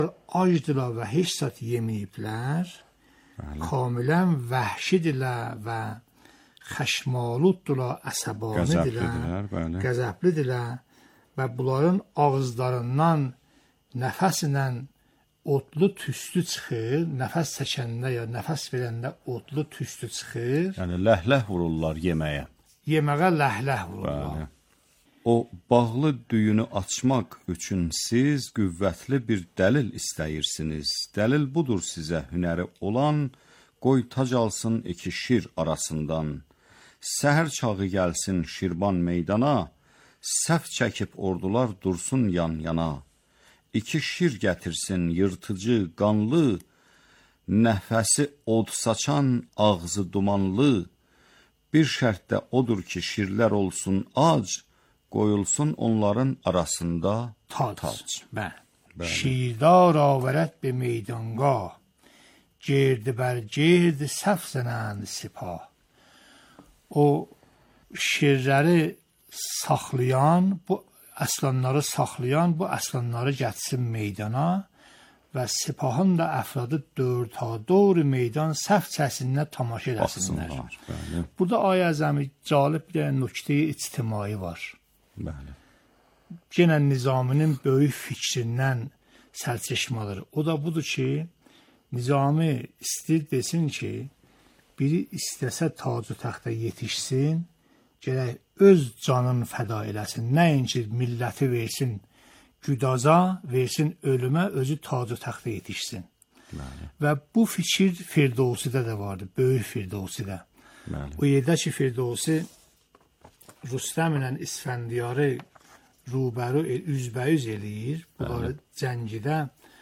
Acdılar və heç zat yeməyiblər. Kamilən vəhşidirlər və xəşmaluddular, əsəbanidirlər, qəzəblidirlər və bunların ağızlarından nəfəslə otlu tüstü çıxır, nəfəs çəkəndə ya nəfəs verəndə otlu tüstü çıxır. Yəni ləhləh vururlar yeməyə. Yeməyə ləhləh vururlar. Bəli. O bağlı düyünü açmaq üçün siz qüvvətli bir dəlil istəyirsiniz. Dəlil budur sizə hünəri olan, qoy tac alsın iki şir arasından. Səhər çağı gəlsin Şirban meydana, səf çəkib ordular dursun yan-yana. İki şir gətirsin yırtıcı, qanlı, nəfəsi od saçan, ağzı dumanlı. Bir şərt də odur ki, şirlər olsun ac, qoyulsun onların arasında tac. Şirdar avərət be meydanqah, cerdi bər cerdi səf zənənd sipah. O şirləri saxlayan, bu əslanları saxlayan, bu əslanları gətsin meydana və sipahın da əfradı dörd meydan səhv çəsinlə tamaşa eləsinlər. Burada ayə-əzəmi calib bir nöqtə-i ictimai var. Bəli. Yenə Nizaminin böyük fikrindən sərçəşmədir. O da budur ki, Nizami istəyir desin ki, biri istəsə tac-ı təxtə yetişsin, gərək öz canını fəda eləsin. Nəinki milləti versin güdaza, versin ölümə, özü tac-ı təxtə yetişsin. Bəli. Və bu fikir Firdovsidə də vardı, böyük Firdovsidə. Bəli. O yerdə ki, Firdovsi Rüstəm ilə İsfəndiyarı rübəru üzbəyüz eləyir. Bunları cəngidə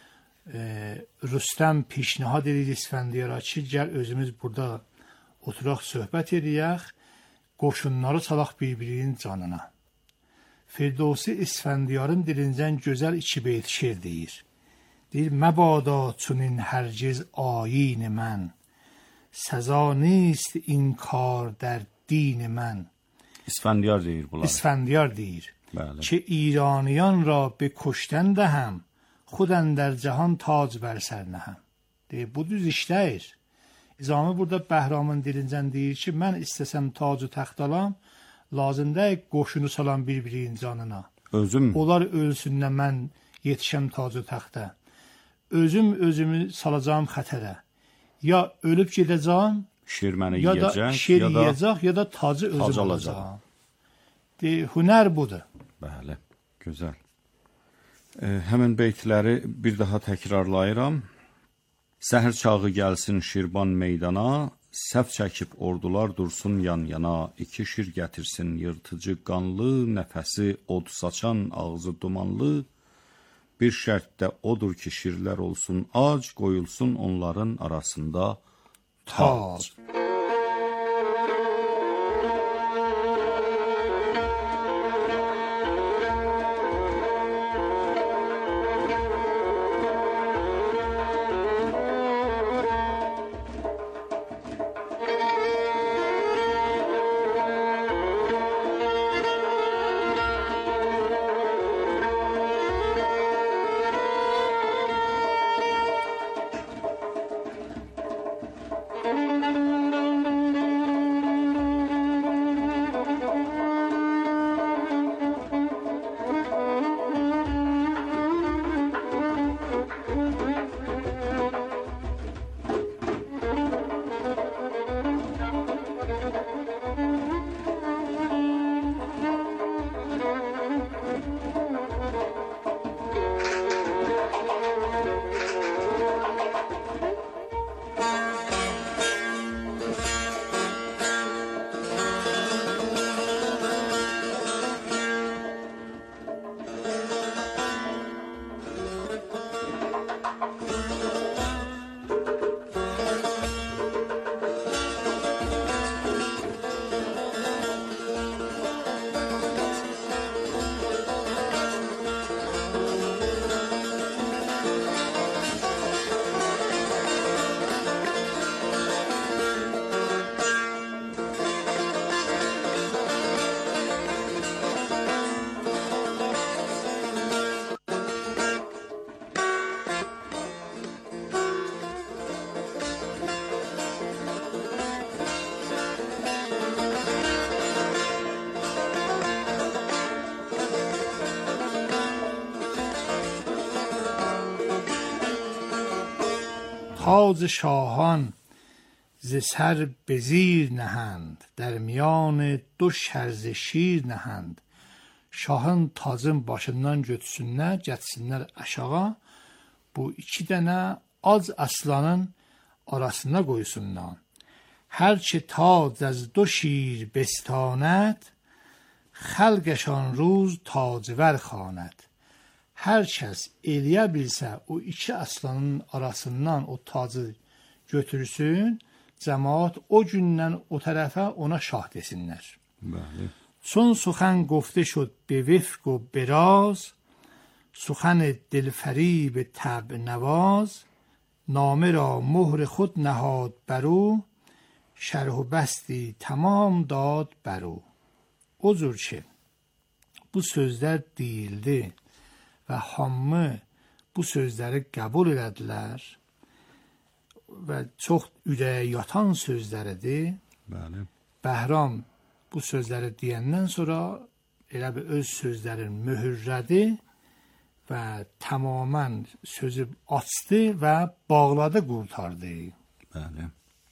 Rüstəm pişnihad edir İsfəndiyara ki, gəl özümüz burada oturaq söhbət edək, qoşunları salaq bir-birinin canına. Firdovsi İsfəndiyarın dilincən gözəl iki beyt şeir deyir. Deyir, məbada çunin hərgiz ayin mən, səza nist inkar der din mən. İsfəndiyar deyir bunlar. İsfəndiyar deyir. Bəli. Ki İraniyan ra be kuştən dəhəm, xud əndər cahan tac bər sərnəhəm. Deyir, bu düz işləyir. Nizami burada Bəhramın dilincən deyir ki, mən istəsəm tac-ı təxt alam, lazım deyil qoşunu salam bir-birinin canına. Özüm. Onlar ölsünlə mən yetişəm tac-ı təxtə. Özümü salacağım xətərə. Ya ölüb gedəcəm, şir məni ya da yiyəcək, şir yiyəcək, ya da tacı özüm alacağım. Hünər budur. Bəli, gözəl. Həmin beytləri bir daha təkrarlayıram. Səhər çağı gəlsin Şirban meydana, səf çəkib ordular dursun yan-yana. İki şir gətirsin yırtıcı, qanlı, nəfəsi od saçan, ağzı dumanlı. Bir şərt də odur ki, şirlər olsun ac, qoyulsun onların arasında tac. تاج شاهان ز سر به زیر nehend در میان دو şerz şir nehend. Şahın tacın başından götürsünlər, gətirsinlər aşağı. Bu iki dənə az aslanın arasına qoysunlar. Hər ki tac از دو شیر بستاند خلقشان روز tacver xaند. Hər kəs eləyə bilsə o iki aslanın arasından o tacı götürsün, cəmaat o gündən o tərəfə ona şah desinlər. بله. چون سخن گفته شد به وفق و براز سخن دلفریب طبع نواز نامه را مهر خود نهاد برو şərh و bəsti tamam dad bərو. O cür ki, bu sözlər deyildi və hamı bu sözləri qəbul elədilər və çox ürəyə yatan sözləridir. بله. Bəhram bu sözləri deyəndən sonra elə bir öz sözlərini möhürlədi və tamamən sözü açdı və bağladı, qurtardı. Bəli.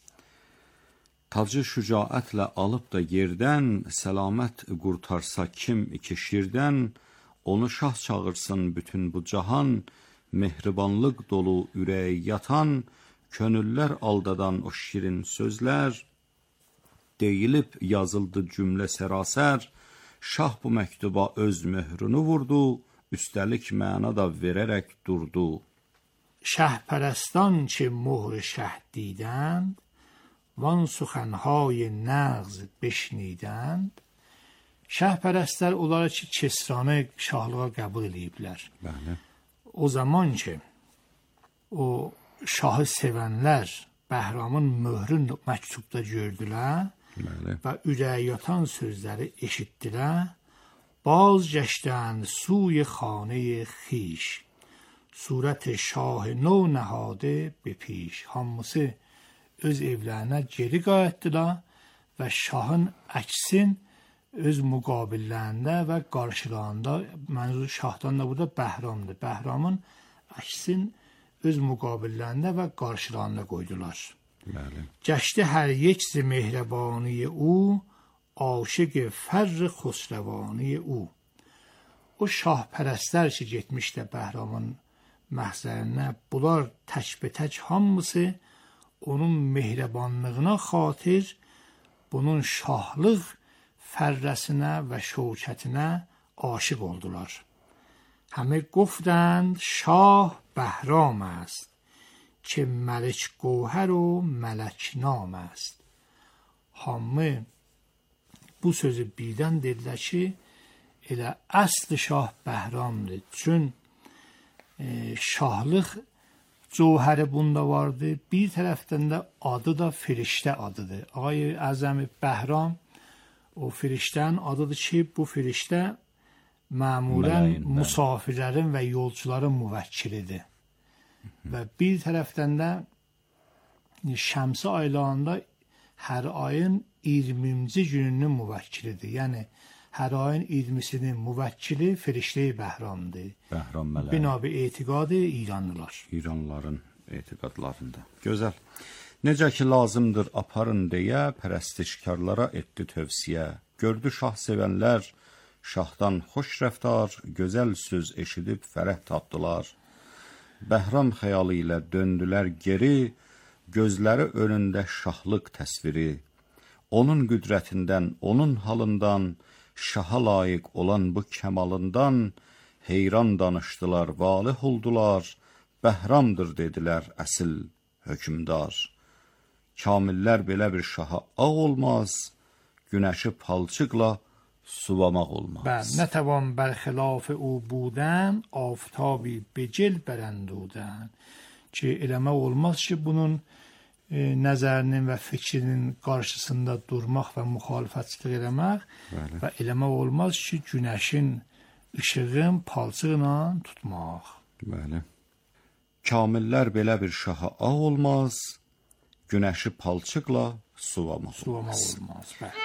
Tacı şücaətlə alıb da yerdən, səlamət qurtarsa kim iki şirdən, onu şah çağırsın bütün bu cahan, mehribanlıq dolu ürəyə yatan, könüllər aldadan o şirin sözlər, deyilib yazıldı cümlə sərasər, şah bu məktuba öz möhrünü vurdu, üstəlik məna da verərək durdu. شهپرستان که مهر شه دیدند وان سخنهای نغز بشنیدند. شهپرستlər onları ki Kesranı şahlığa qəbul ediblər. Bəli. O zaman ki o şahı sevənlər Bəhramın möhrünü məktubda gördülər. Bəli. Və ürəyə yatan sözləri eşitdilər. باز گشتند سوی خانه خیش صورت şah نو نهاده به پیش. Hamısı öz evlərinə geri qayıtdılar və şahın əksin öz müqabillərində və qarşılarında, mənzur şahdan da burada Bəhramdır. Bəhramın əksin öz müqabillərində və qarşılarında qoydular. Bəli. گشته هر یک ز مهربانی او عاشق فر خسروانی او. O şahpərəstlər ki getmişdə Bəhramın məhzərinə, bunlar tək-bətək hamısı onun mehribanlığına xatir bunun şahlıq fərrəsinə və şövkətinə aşiq oldular. همه گفتند شاه بهرام است که ملک گوهر و ملک نام است. hamı bu sözü birdən dedilər ki, elə əsl şah Bəhramdır. Çün şahlıq cövhəri bunda vardı. Bir tərəfdən də adı da firiştə adıdır. Ağay Əzəmi Bəhram o firiştənin adıdır ki, bu firiştə məmulən musafirlərin və yolcuların müvəkkilidir. Və bir tərəfdən də şəmsi aylarında hər ayın 20-ci gününün müvəkkilidir. Yəni hər ayın 20-sinin müvəkkili firiştə-i Bəhramdır. Bəhram mələyi. Binabi etiqadı İranlılar. İranlıların etiqadlarında. Gözəl. Necə ki lazımdır aparın deyə pərəstişkarlara etdi tövsiyə. Gördü şah sevənlər şahdan xoş rəftar, gözəl söz eşidib fərəh tapdılar. Bəhram xəyalı ilə döndülər geri, gözləri önündə şahlıq təsviri. Onun qüdrətindən, onun halından, şaha layiq olan bu kəmalından heyran danışdılar, valih oldular. Bəhramdır dedilər əsil hökümdar. Kamillər belə bir şaha ağ olmaz, günəşi palçıqla sulamaq olmaz. نتوان برخلاف او بودن آفتابی به جل برندودن. Ki eləmək olmaz ki, bunun nəzərinin və fikrinin qarşısında durmaq və müxalifətçilik eləmək. Bəli. Və eləmək olmaz ki, günəşin işığın palçıqla tutmaq. Bəli. Kamillər belə bir şaha ağ olmaz, günəşi palçıqla sulamaq olmaz. Bəli.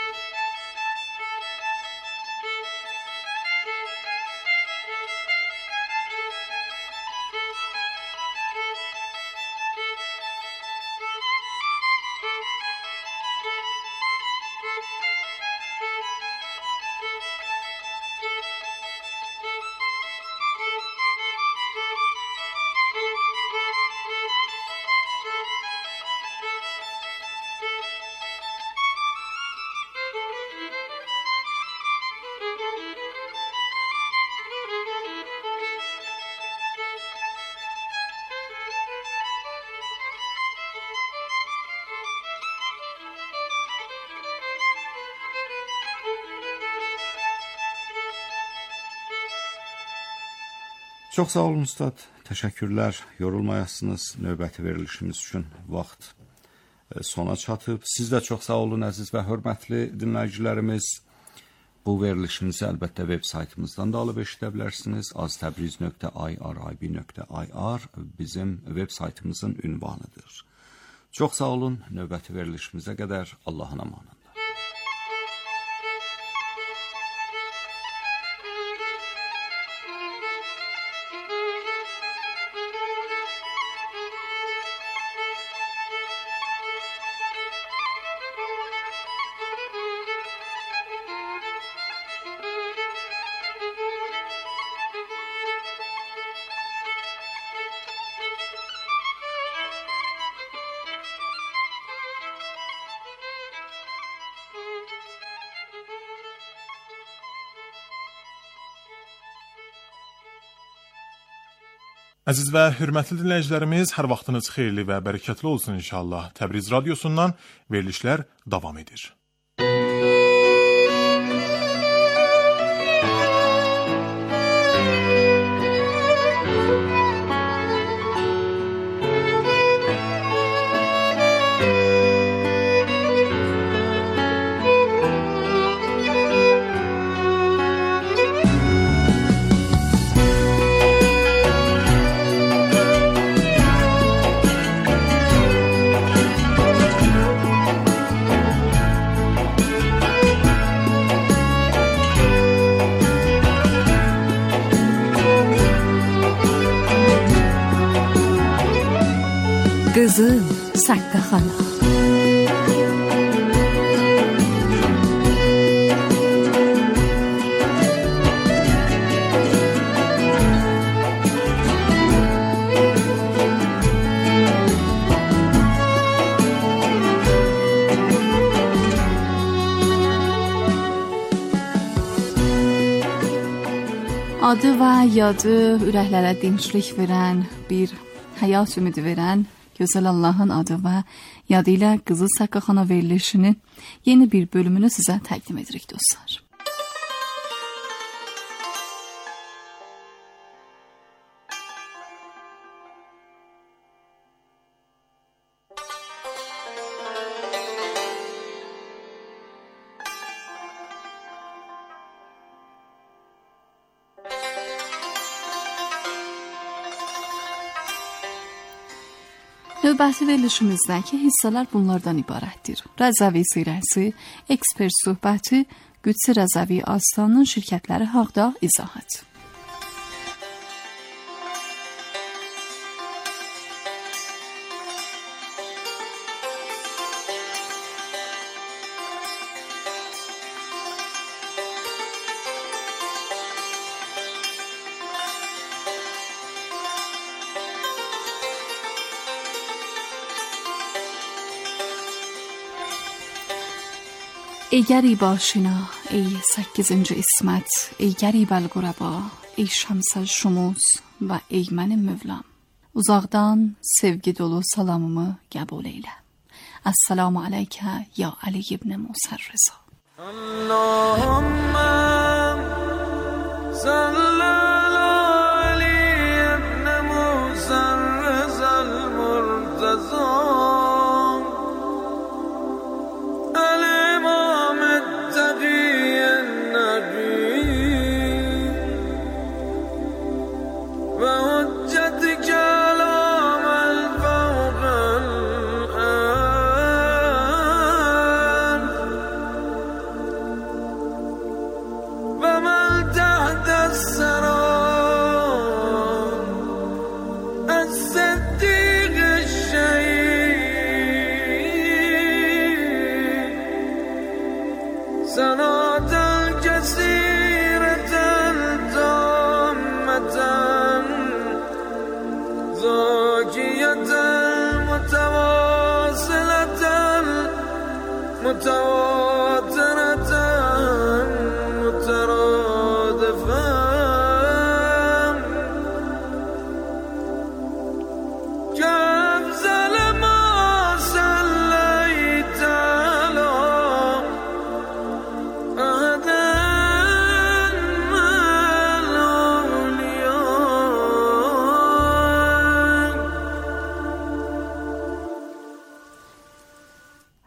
Çox sağ olun ustad. Təşəkkürlər. Yorulmayasınız. Növbəti verilişimiz üçün vaxt sona çatıb. Siz də çox sağ olun əziz və hörmətli dinləyicilərimiz. Bu verilişimizi əlbəttə veb saytımızdan da alıb eşidə bilərsiniz. aztabriz.irib.ir bizim veb saytımızın ünvanıdır. Çox sağ olun. Növbəti verilişimizə qədər Allahın amanında. Əziz və hörmətli dinləyicilərimiz, hər vaxtınız xeyirli və bərəkətli olsun inşallah. Təbriz Radiosundan verilişlər davam edir. Qızıl Saqqaxana. Adı və yadı ürəklərə dinçlik verən, bir həyat ümidi verən Gözəl Allahın adı və yadı ilə Qızıl Saqqaxana verilişinin yeni bir bölümünü sizə təqdim edirik dostlar. Növbəti verilişimizdəki hissələr bunlardan ibarətdir. Rəzəvi sirəsi, ekspert söhbəti, Qüdsi Rəzəvi Aslanın şirkətləri haqda izahat. ای گریب آشنا، ای 8. اسمت، ای گریب القربا، ey şəmsəl şumus və ey mənim mövlam. Uzaqdan sevgi dolu salamımı qəbul eylə. Assalamu aleykə ya Ali ibn Musa Rıza. Allahümme salli ala Ali ibn Musa Rıza al-Murtaza.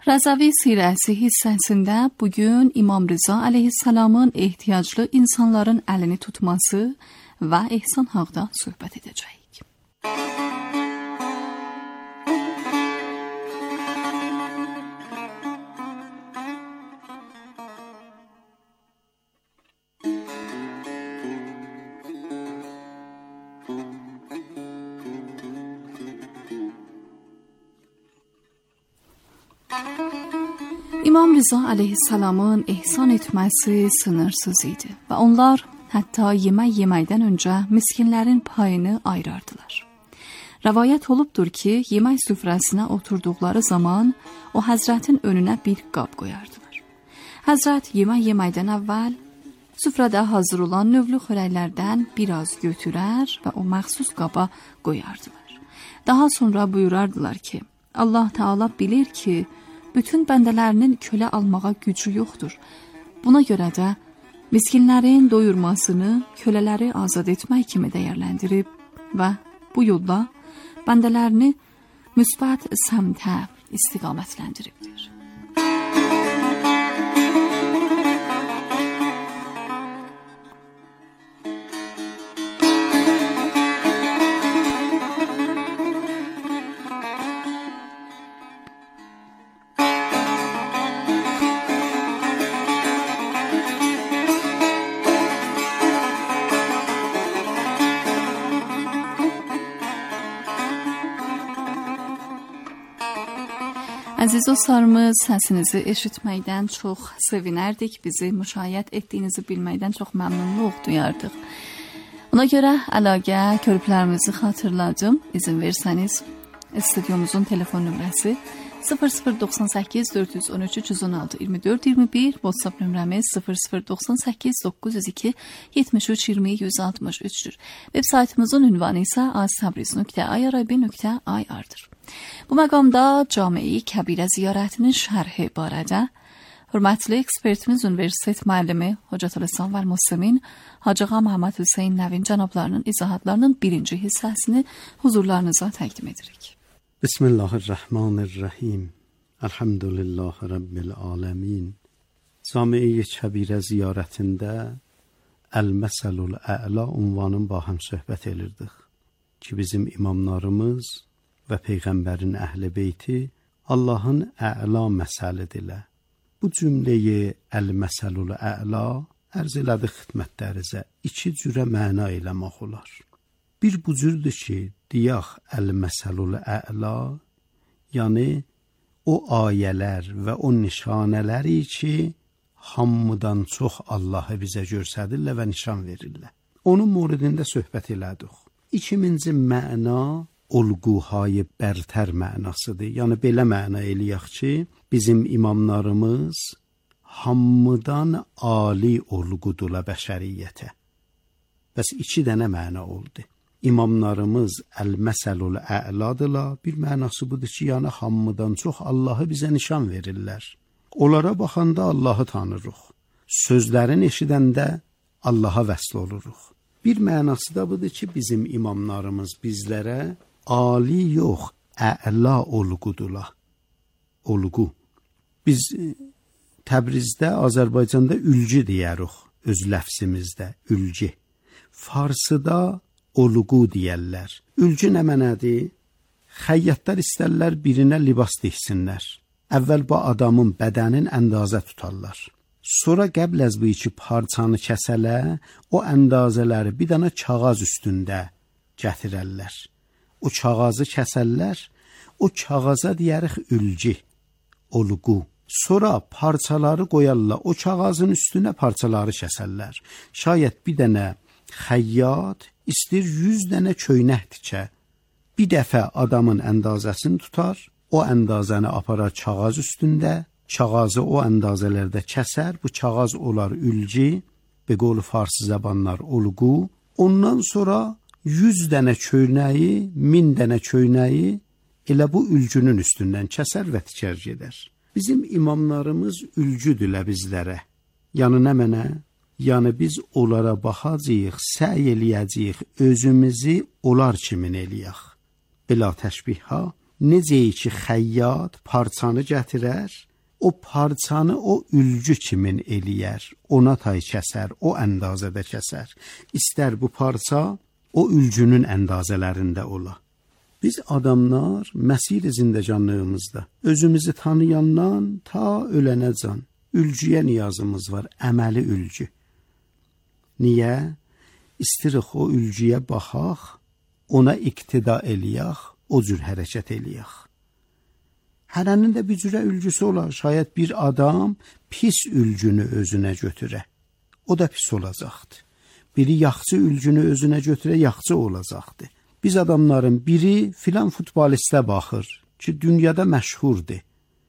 Rəzəvi Sirəsi hissəsində bugün İmam Rıza əleyhissalamın ehtiyaclı insanların əlini tutması və ehsan haqda söhbət edəcəyik. İmam Rıza əleyhissalamın ehsan etməsi sınırsız idi və onlar hətta yemək yeməkdən öncə miskinlərin payını ayırardılar. Rəvayət olubdur ki, yemək süfrəsinə oturduqları zaman o Həzrətin önünə bir qab qoyardılar. Həzrət yemək yeməkdən əvvəl süfrədə hazır olan növlü xörəklərdən biraz götürər və o məxsus qaba qoyardılar. Daha sonra buyurardılar ki, Allah Teala bilir ki, bütün bəndələrinin kölə almağa gücü yoxdur. Buna görə də miskinlərin doyurmasını kölələri azad etmək kimi dəyərləndirib və bu yolla bəndələrini müsbət səmtə istiqamətləndiribdir. Əziz dostlarımız, səsinizi eşitməkdən çox sevinərdik. Bizi müşahidə etdiyinizi bilməkdən çox məmnunluq duyardıq. Ona görə əlaqə körpülərimizi xatırladım. İzin versəniz, stüdyomuzun telefon nömrəsi 0098 413 316 24 21, WhatsApp nömrəmiz 0098 902 73 20 163'dür. Web saytımızın ünvanı isə aztabriz.irib.ir-dir. Bu məqamda Cami-i Kəbirə ziyarətinin şərhi barədə hörmətli ekspertimiz Universitet müəllimi Hocatülislam və Müslimin Hacı Ağa Məhəmməd Hüseyn Nəvin cənablarının izahatlarının birinci hissəsini huzurlarınıza təqdim edirik. Bismillahirrahmanirrahim. Elhamdülillahi Rabbil alemin. Cami-i Kəbirə ziyarətində Əl-Məsəlul Ə'la unvanın bahəm söhbət edirdik ki, bizim imamlarımız və Peyğəmbərin əhl-i beyti Allahın ə'la məsəlidirlər. Bu cümləyi Əl-Məsəlul Ə'la ərz elədi xidmətlərinizə iki cürə məna eləmək olar. Bir bu cürdür ki, deyək Əl-Məsəlul Ə'la, yəni o ayələr və o nişanələri ki, hamıdan çox Allahı bizə göstərirlər və nişan verirlər. Onun moridində söhbət elədik. İkinci məna olğuhay bərtər mənasıdır. Yəni belə məna eləyək ki, bizim imamlarımız hamıdan ali olğudurlar bəşəriyyətə. Bəs iki dənə məna oldu. İmamlarımız Əl-Məsəlul Ə'ladırlar. Bir mənası budur ki, yəni hamıdan çox Allahı bizə nişan verirlər. Onlara baxanda Allahı tanırıq. Sözlərini eşidəndə Allaha vəsl oluruq. Bir mənası da budur ki, bizim imamlarımız bizlərə ali yox, ə'la olğudurlar. Olğu. Biz Təbrizdə, Azərbaycanda ülgü deyərik, öz ləfzimizdə, ülgü. Farsıda olğu deyərlər. Ülgü nə mənadır? Xəyyatlar istərlər birinə libas diksinlər. Əvvəl bu adamın bədənin əndazə tutarlar. Sonra qəbl az bu iki parçanı kəsələ, o əndazələri bir dənə kağız üstündə gətirərlər. O kağızı kəsərlər, o kağıza deyərik ülgü, olğu. Sonra parçaları qoyarlar, o kağızın üstünə parçaları kəsərlər. Şayət bir dənə xəyyat istir 100 dənə köynək tikə. Bir dəfə adamın əndazəsini tutar, o əndazəni aparar kağız üstündə, kağızı o əndazələrdə kəsər, bu kağız olar ülgü, be qolu farsı zəbanlar olğu. Ondan sonra 100 dənə köynəyi, 1000 dənə köynəyi elə bu ülgünün üstündən kəsər və tikər gedər. Bizim imamlarımız ülgüdürlər bizlərə. Yəni nə mənə? Yəni biz onlara baxacağıq, səy eləyəcəyik, özümüzü onlar kimin eləyək. Bila təşbihha, necə ki xəyyat parçanı gətirər, o parçanı o ülgü kimin eləyər, ona tay kəsər, o əndazədə kəsər. İstər bu parça o ülgünün əndazələrində ola. Biz adamlar məsir zindəcanlığımızda özümüzü tanıyandan ta ölənəcən ülgüyə niyazımız var, əməli ülgü. Niyə? İstirik o ülgüyə baxaq, ona iqtida eləyək, o cür hərəkət eləyək. Hərənin də bir cürə ülgüsü olar. Şayət bir adam pis ülgünü özünə götürə, o da pis olacaqdır. Biri yaxşı ülgünü özünə götürə, yaxşı olacaqdır. Biz adamların biri filan futbolistə baxır ki, dünyada məşhurdur.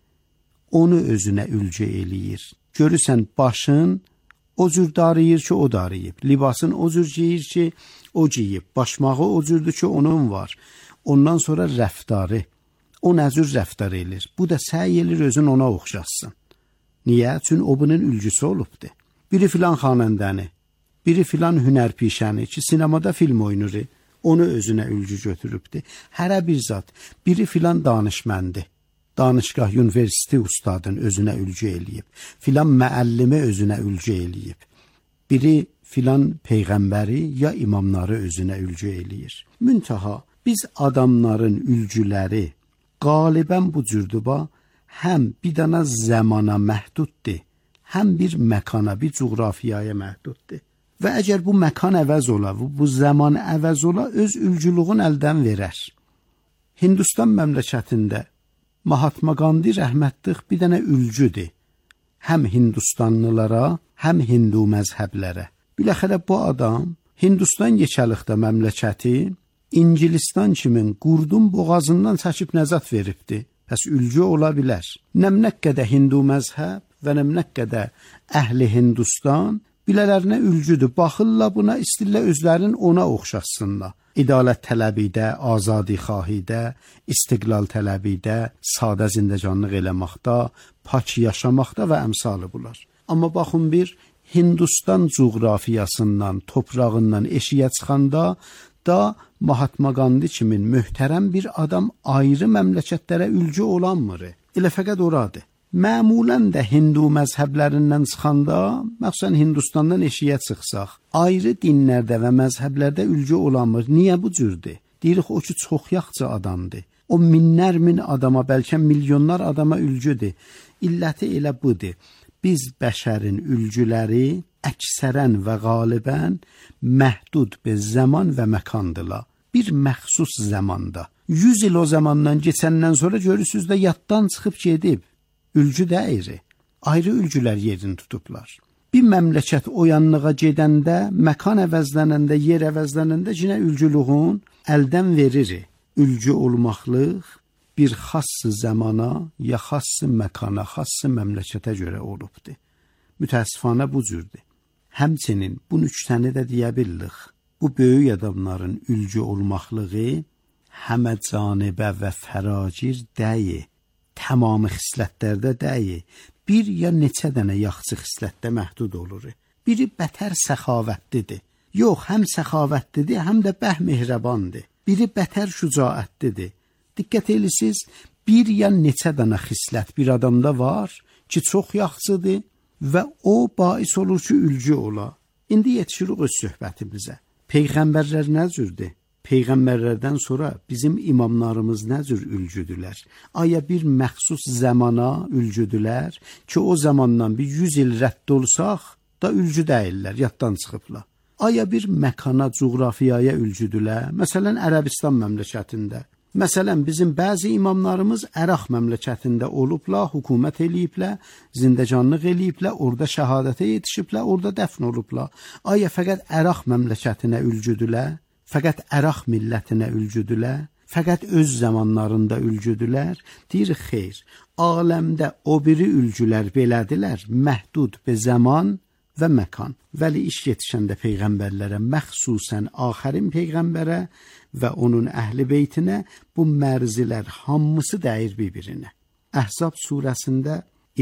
Onu özünə ülgü eləyir. Görürsən başın o cür darıyır ki, o darıyıb. Libasın o cür giyir ki, o giyib. Başmağı o cürdür ki, onun var. Ondan sonra rəftarı. O nə cür rəftar edir? Bu da səy edir özün ona oxşasın. Niyə? Çünki o bunun ülgüsü olubdur. Biri filan xanəndəni, biri filan hünərpişəni ki, sinemada film oynayır, onu özünə ülgü götürübdür. Hərə bir zat, biri filan danışməndi. Danışgah, universitet ustadın özünə ülgü eləyib. Filan müəllimi özünə ülgü eləyib. Biri filan peyğəmbəri ya imamları özünə ülgü eləyir. Müntaha, biz adamların ülgüləri qalibən bu cürdüba həm bir dana zamana məhduddur, həm bir məkana, bir coğrafiyaya məhduddur. Və əgər bu məkan əvəz ola, bu zaman əvəz ola, öz ülgülüğün əldən verər. Hindistan məmləkətində Mahatma Gandhi rəhmətlik bir dənə ülgüdür. Həm Hindistanlılara, həm Hindu məzhəblərə. Biləxərə bu adam Hindistan yekəlikdə məmləkəti İngilistan kimin qurdun boğazından çəkib nəzat veribdi. Pəs ülgü ola bilər. Nəmnək qədər Hindu məzhəb və nəmnək qədər əhli Hindistan bilələrinə ülgüdür. Baxırlar buna, istirlər özlərin ona oxşasınlar. İdalət tələbidə, azadi xahidə, istiqlal tələbidə, sadə zindəcanlıq eləməkdə, pak yaşamaqda və əmsalı bunlar. Amma baxın bir Hindistan coğrafiyasından, toprağından eşiyə çıxanda da Mahatma Gandhi kimin möhtərəm bir adam ayrı məmləkətlərə ülgü olanmır. Elə fəqət oradır. Məmulən də Hindu məzhəblərindən çıxanda, məxsusən Hindistandan eşiyə çıxsaq, ayrı dinlərdə və məzhəblərdə ülgü olanmır. Niyə bu cürdür? Deyirik o ki, çox yaxşı adamdır. O minlər min adama, bəlkə milyonlar adama ülgüdür. İlləti elə budur. Biz bəşərin ülgüləri əksərən və qalibən məhdud bir zaman və məkandırlar. Bir məxsus zamanda. 100 il o zamandan keçəndən sonra görürsünüz də yaddan çıxıb gedib. Ülgü dəyiri. Ayrı ülgülər yerini tutublar. Bir məmləkət o yanlığa gedəndə, məkan əvəzlənəndə, yer əvəzlənəndə yenə ülgülüğün əldən verir. Ülgü olmaqlıq bir xassı zamana, ya xassı məkana, xassı məmləkətə görə olubdur. Mütəəssifanə bu cürdür. Həmçinin bu nüktəni də deyə bilirik. Bu böyük adamların ülgü olmaqlığı həmə canibə və fəracir dəyi. Tamamı xislətlərdə dəyi. Bir ya neçə dənə yaxşı xislətdə məhdud olur. Biri bətər səxavətlidir. Yox, həm səxavətlidir, həm də bəh mehribandır. Biri bətər şücaətlidir. Diqqət elisiz, bir ya neçə dənə xislət bir adamda var ki, çox yaxşıdır və o bais olur ki, ülgü ola. İndi yetişirik öz söhbətimizə. Peyğəmbərlər nə cürdür? Peyğəmbərlərdən sonra bizim imamlarımız nə cür ülgüdülər? Aya bir məxsus zamana ülgüdülər ki, o zamandan bir 100 il rədd olsaq da ülgü deyirlər, yaddan çıxıblar. Aya bir məkana, coğrafiyaya ülgüdülər. Məsələn, Ərəbistan məmləkətində. Məsələn, bizim bəzi imamlarımız Əraq məmləkətində olublar, hökumət eləyiblər, zindəcanlıq eləyiblər, orada şəhadətə yetişiblər, orada dəfn olublar. Aya fəqət Əraq məmləkətinə ülgüdülər? Fəqət Əraq millətinə ülgüdülər, fəqət öz zamanlarında ülgüdülər. Deyir, xeyr, aləmdə o biri ülgülər belədilər, məhdud bir zaman və məkan. Vəli iş yetişəndə peyğəmbərlərə, məxsusən axərin peyğəmbərə və onun əhli beytinə bu mərzilər hamısı dəyir bir-birinə. Əhzab surəsində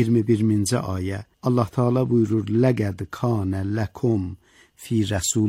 21-ci ayə Allah Teala buyurur, Ləqəd kanə ləkum fi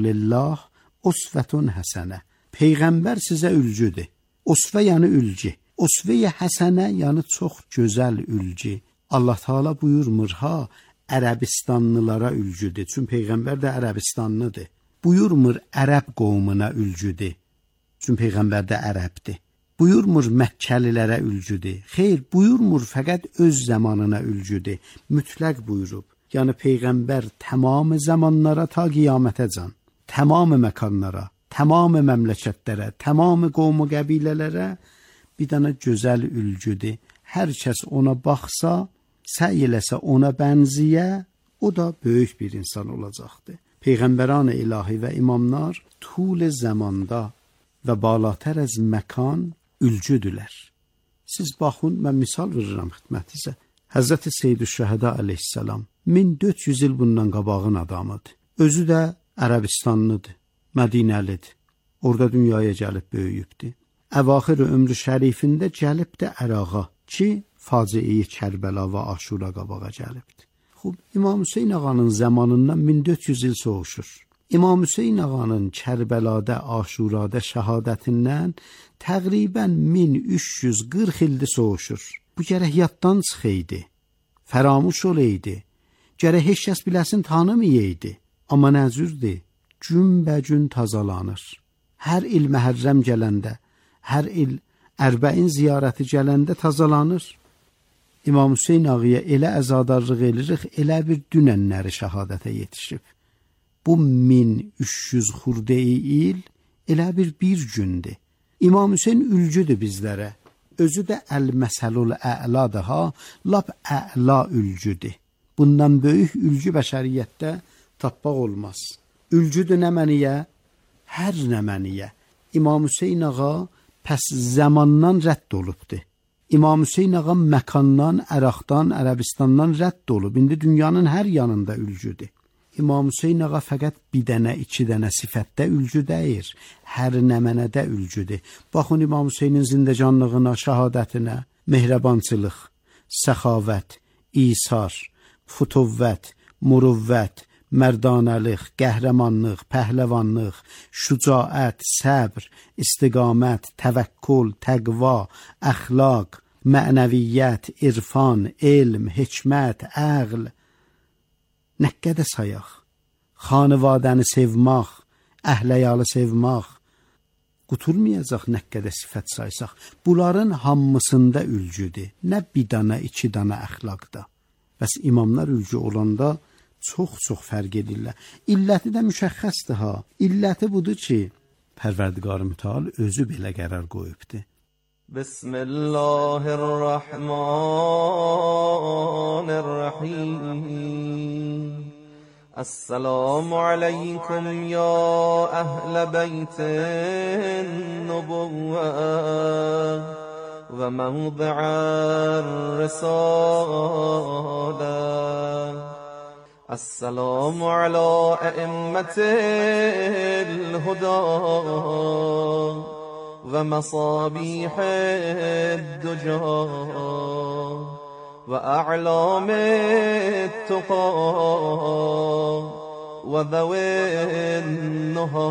rəsulillah Usvətun həsənə. Peyğəmbər sizə ülgüdür. Usvə yəni ülgü. Usve-i həsənə, yəni çox gözəl ülgü. Allah Taala buyurmur ha, Ərəbistanlılara ülgüdür. Çünki peyğəmbər də Ərəbistanlıdır. Buyurmur ərəb qovmuna ülgüdür. Çünki peyğəmbər də ərəbdir. Buyurmur Məkkəlilərə ülgüdür. Xeyr, buyurmur fəqət öz zamanına ülgüdür. Mütləq buyurub. Yəni peyğəmbər tamam zamanlara ta qiyamətəcən, tamam məkanlara, tamam məmləkətlərə, tamam qovm və qəbilələrə bir dənə gözəl ülgüdür. Hər kəs ona baxsa, səy eləsə ona bənziyə, o da böyük bir insan olacaqdır. Peyğəmbərان ilahi və imamlar tul zamanda və balatər az məkan ülgüdülər. Siz baxın, mən misal verirəm xidmətinizə. Həzrəti Seyyid-ü-Şəhədə əleyhissalam 1400 il bundan qabağın adamıdır. Özü də Ərəbistanlıdır, Mədinəlidir. Orada dünyaya gəlib böyüyübdür. Əvaxir ömrü şərifində gəlib də Əraqa ki, faciə-i Kərbəla və Aşura qabağa gəlibdir. Xub, İmam Hüseyn ağanın zamanından 1400 il soğuşur. İmam Hüseyn ağanın Kərbəlada, Aşurada şəhadətindən təqribən 1340 ildir soğuşur. Bu gərək yaddan çıxıydı, fəramuş olaydı, gərək heç kəs biləsin tanımayaydı. Amma nəzürdür, günbəgün tazalanır. Hər il Məhərrəm gələndə, hər il Ərbəin ziyarəti gələndə tazalanır. İmam Hüseyn ağaya elə əzadarlıq edirik, elə bir dünənləri şəhadətə yetişib. Bu 1300 xurdə-i il elə bir gündür. İmam Hüseyn ülgüdür bizlərə. Özü də əl-məsəlul ə'ladır ha, lap ə'la ülgüdür. Bundan böyük ülgü bəşəriyyətdə tapmaq olmaz. Ülgüdür nə məniyə? Hər nə məniyə. İmam Hüseyn ağa pəs zamandan rədd olubdur. İmam Hüseyn ağa məkandan, Əraqdan, Ərəbistandan rədd olub. İndi dünyanın hər yanında ülgüdür. İmam Hüseyn ağa fəqət bir dənə, iki dənə sifətdə ülgü deyir. Hər nəmənədə ülgüdür. Baxın İmam Hüseynin zindəcanlığına, şəhadətinə, mehribançılıq, səxavət, isar, fütuvvət, muruvvət, mərdanəlik, qəhrəmanlıq, pəhləvanlıq, şücaət, səbr, istiqamət, təvəkkül, təqva, əxlaq, mənəviyyət, irfan, elm, hikmət, əql. Nə qədər sayaq, xanıvadəni sevmaq, əhləyalı sevmaq, quturmayacaq nə qədər sifət saysaq. Bunların hamısında ülgüdür, nə bir dana, iki dana əxlaqda. Bəs imamlar ülgü olanda çox fərq edirlər. İlləti də müşəxxəsdir ha. İlləti budur ki, Pərverdigar mütəal özü belə qərar qoyubdur. Bismillahirrahmanirrahim. Esselamu aleykum ya əhl-i beytin nubuvvə və mevdi'ar risalə. Esselamu ala a'immetil huda ve masabihid duca ve a'lamit tuqa ve zawin nuha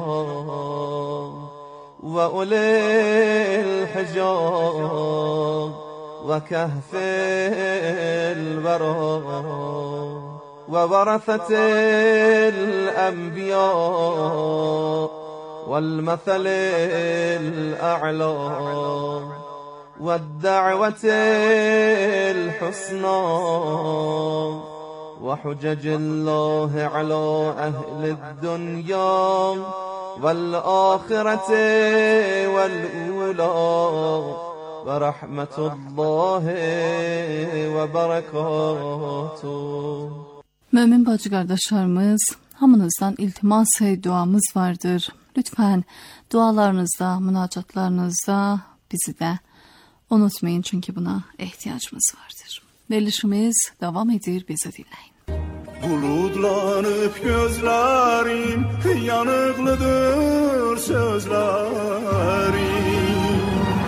ve ulil hijab ve kahfil vera وورثة الأنبياء والمثل الأعلى والدعوة الحسنى وحجج الله على أهل الدنيا والآخرة والأولى ورحمة الله وبركاته. Mömin bacı qardaşlarımız, hamınızdan iltimas duamız vardır. Lütfen dualarınızda, münacatlarınızda bizi də unutmayın, çünkü buna ehtiyacımız vardır. Verilişimiz devam edir, bizi dinleyin. Buludlanıp gözlerim, yanıqlıdır sözlerim.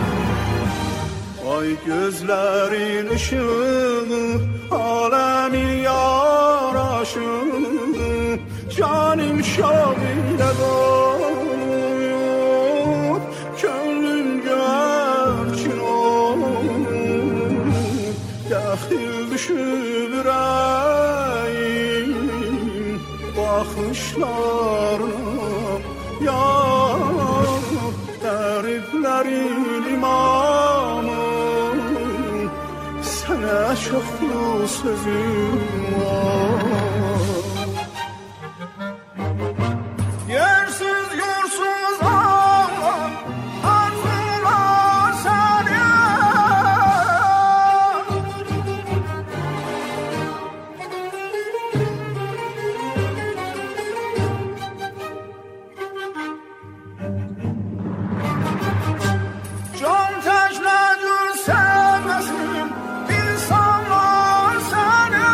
Ay gözlerin ışığı, alemin yaraşığı, canım şahiyle doyup, gönlüm gerçin olur. daxil düşüb ürəyim baxışlarına yar təriflərin imamı sənə çoxlu sözüm var. Yersiz yursuz ağlar arzular səni can təklədir sevməsin insanlar səni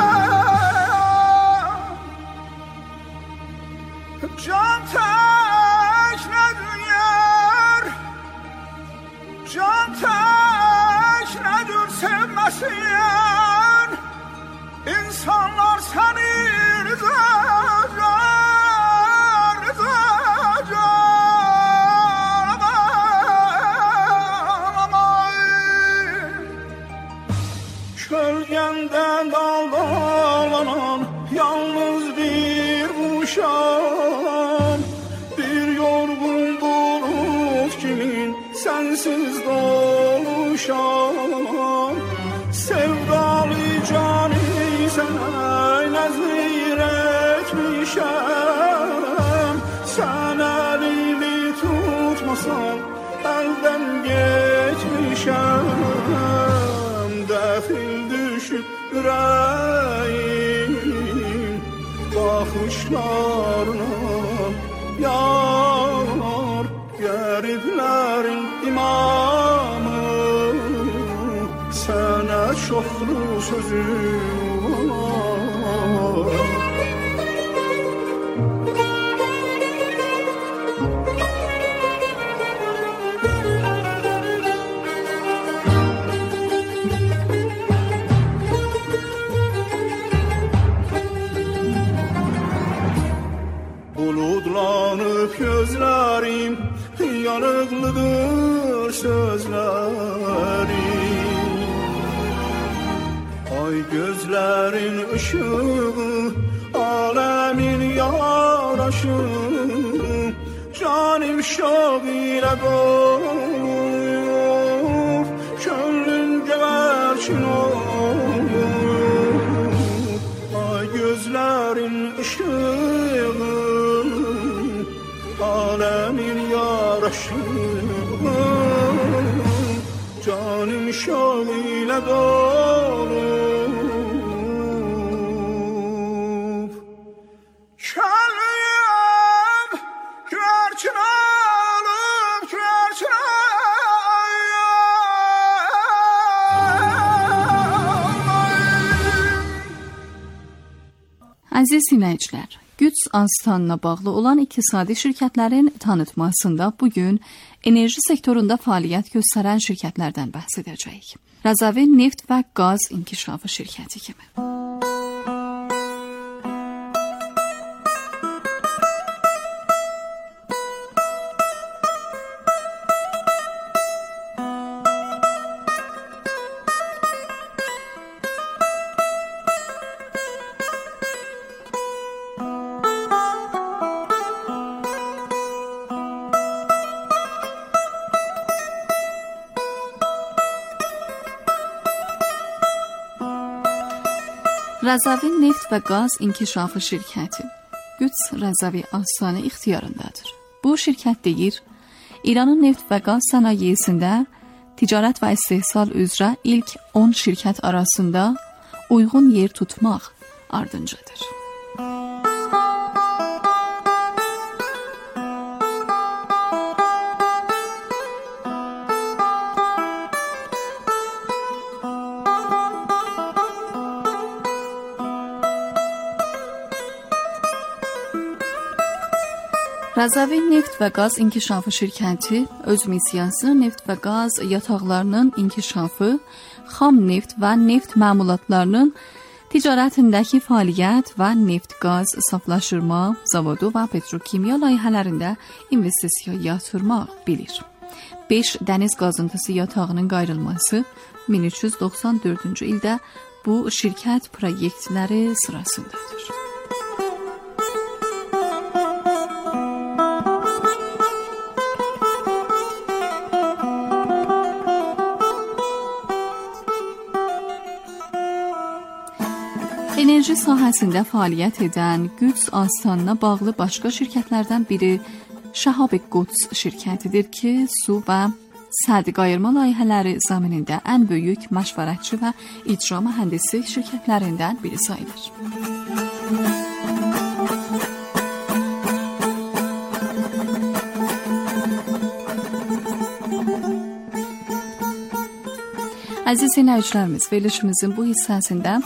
can təklədir yer can təklədir sevməsin insanlar səni Kölgəndən daldalanan yalnız bir uşam bir yorgun bulut kimin sensiz doluşam sevdalı canı sənə nəzir etmişəm sən əlimi tutmasan əldən geçmişəm daxil düşüb ürəyim baxışlarına yar qəriblərin imamı sənə çoxlu sözüm var. Buludlanıb gözlərim, yanıqlıdır sözlərim. Ay gözlərin ışığı, aləmin yaraşır. Canım şoq ilə dolur, könlün gəvərçin olur. Ay gözlərin ışığı, alemin yaraşır, canım şoq ilə dolub. Könlüm güvercin olub, güvercin Əziz dinləyicilər, Qüds Astanına bağlı olan iqtisadi şirkətlərin tanıtmasında bugün enerji sektorunda fəaliyyət göstərən şirkətlərdən bəhs edəcəyik. Rəzavi Neft və Qaz İnkişafı şirkəti kimi. Rəzavi Neft və Qaz İnkişafı şirkəti Qüds Rəzavi Astanı ixtiyarındadır. Bu şirkət deyir, İranın neft və qaz sənayesində ticarət və istehsal üzrə ilk 10 şirkət arasında uyğun yer tutmaq ardıncadır. Rəzavi Neft və Qaz İnkişafı şirkəti öz missiyası neft və qaz yataqlarının inkişafı, xam neft və neft məmulatlarının ticarətindəki fəaliyyət və neft-qaz saflaşdırma, zavodu və petrokimya layihələrində investisiya yatırmaq bilir. 5 dəniz qazıntısı yatağının qayrılması 1394-cü ildə bu şirkət proyektləri sırasındadır. Enerji sahəsində fəaliyyət edən Qüds Astanına bağlı başqa şirkətlərdən biri Şahab-ı-Quds şirkətidir ki, su və sərdi qayırma layihələri zəminində ən böyük məşvərətçi və icra mühəndisi şirkətlərindən biri sayılır. Əziz dinləyicilərimiz, verilişimizin bu hissəsində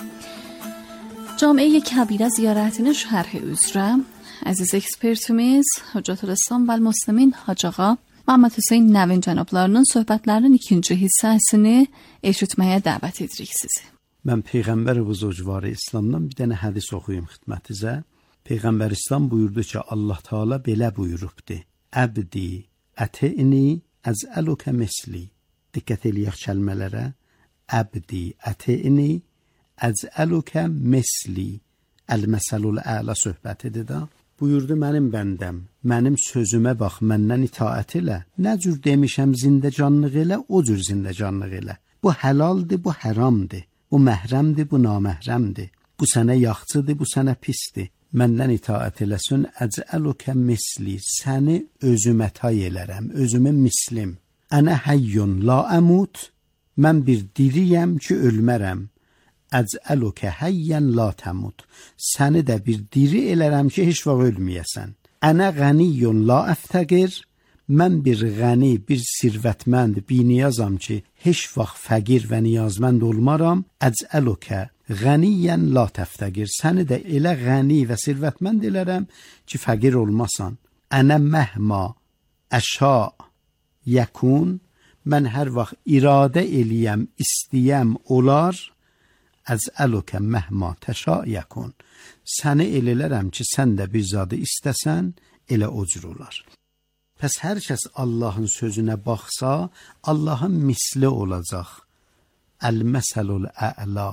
Camiə Kəbirə ziyarətinin şərhi üzrə əziz ekspertimiz Hüccətül-İslam və Müslimin Hacı Ağa Məhəmməd Hüseyn Nəvin cənablarının söhbətlərinin ikinci hissəsini eşitməyə dəvət edirik sizi. Mən Peyğəmbər buzurgvarı İslamdan bir dənə hədis oxuyum xidmətinizə. Peyğəmbər İslam buyurdu ki, Allah Teala belə buyurubdu: Əbdi ətini əzəlukə misli. Diqqət eləyək kəlmələrə. Əbdi ətini əzəlukə misli. Əl-məsəlul əla söhbətidir da. Buyurdu, mənim bəndəm, mənim sözümə bax, məndən itaət elə. Nə cür demişəm zindəcanlıq elə, o cür zindəcanlıq elə. Bu həlaldır, bu haramdır. Bu məhrəmdir, bu naməhrəmdir. Bu sənə yaxçıdır, bu sənə pisdir. Məndən itaət eləsin, əcəlukə misli. Səni özümə tay elərəm, özümə mislim. Ənə həyyun la əmut. Mən bir diriyəm ki, ölmərəm. Əcəlukə həyyən la təmut. Səni də bir diri elərəm ki, heç vaxt ölməyəsən. Ənə qəniyyun la əftəqir. Mən bir ғəni, bir sirvətmənd, biniyazam ki, heç vaxt fəqir və niyazmənd olmaram. Əcəlukə qəniyyən la təftəqir. Səni də elə ғəni və sirvətmənd elərəm ki, fəqir olmasan. Ənə məhma əşa yəkun. Mən hər vaxt iradə eləyəm, istəyəm, olar. Əzəlukə məhma təşa yəkun. Səni elələrəm ki, sən də bir zadı istəsən, elə o cür olar. Pəs hər kəs Allahın sözünə baxsa, Allahın misli olacaq. Əl-məsəlul ə'la.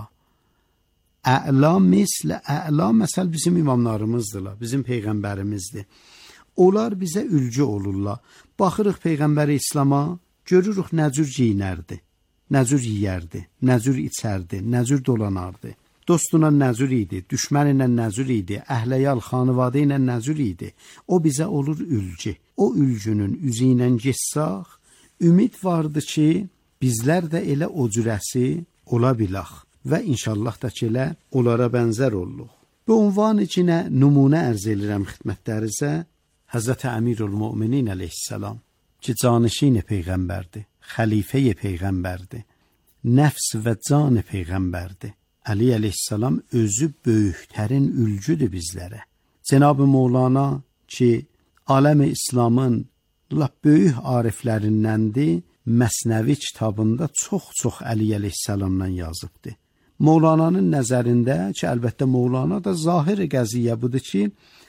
Ə'la misl, ə'la məsəl bizim imamlarımızdırlar, bizim Peyğəmbərimizdir. Onlar bizə ülgü olurlar. Baxırıq Peyğəmbəri İslama, görürük nə cür giyinərdi. Nə cür yiyərdi, nə cür içərdi, nə cür dolanardı. Dostuna nə cür idi, düşməninlə nə cür idi, əhləyal xanıvadə ilə nə cür idi. O bizə olur ülgü. O ülgünün üzü ilə geçsaq, ümid vardı ki, bizlər də elə o cürəsi ola bilək və inşallah da ki, elə onlara bənzər olluq. Bu unvan içinə nümunə ərz edirəm xidmətlərinizə Həzrət Əmirül-Möminin əleyhissalam ki, canişin Peyğəmbərdir. Xəlifə-i Peyğəmbərdir. Nəfs və can Peyğəmbərdir. Əli əleyhissalam özü böyüklərin ülgüdür bizlərə. Cenab-ı Mevlana ki, aləm-i İslamın lap böyük ariflərindəndir, Məsnəvi kitabında çox-çox Əli əleyhissalamdan yazıbdır. Mevlananın nəzərində ki, əlbəttə Mevlana da zahir qəziyyə budur ki,